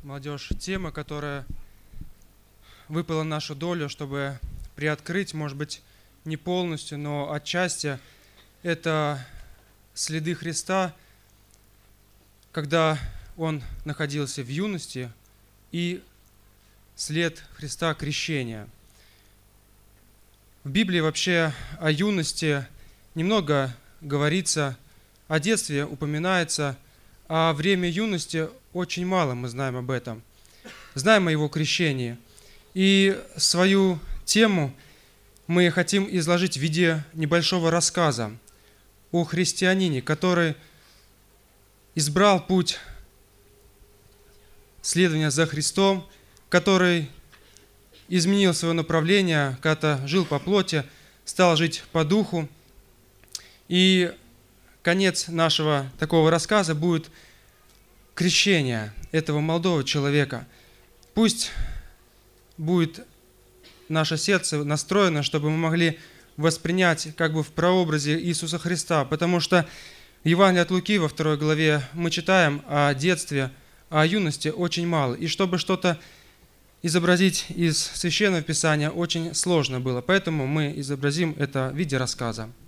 Молодежь, тема, которая выпала на нашу долю, чтобы приоткрыть, может быть, не полностью, но отчасти, это следы Христа, когда Он находился в юности, и след Христа крещения. В Библии вообще о юности немного говорится, о детстве упоминается, а время юности очень мало мы знаем об этом. Знаем о его крещении. И свою тему мы хотим изложить в виде небольшого рассказа о христианине, который избрал путь следования за Христом, который изменил свое направление, когда-то жил по плоти, стал жить по духу. И конец нашего такого рассказа будет крещение этого молодого человека. Пусть будет наше сердце настроено, чтобы мы могли воспринять как бы в прообразе Иисуса Христа, потому что в Евангелии от Луки во 2 главе мы читаем о детстве, о юности очень мало. И чтобы что-то изобразить из Священного Писания очень сложно было, поэтому мы изобразим это в виде рассказа.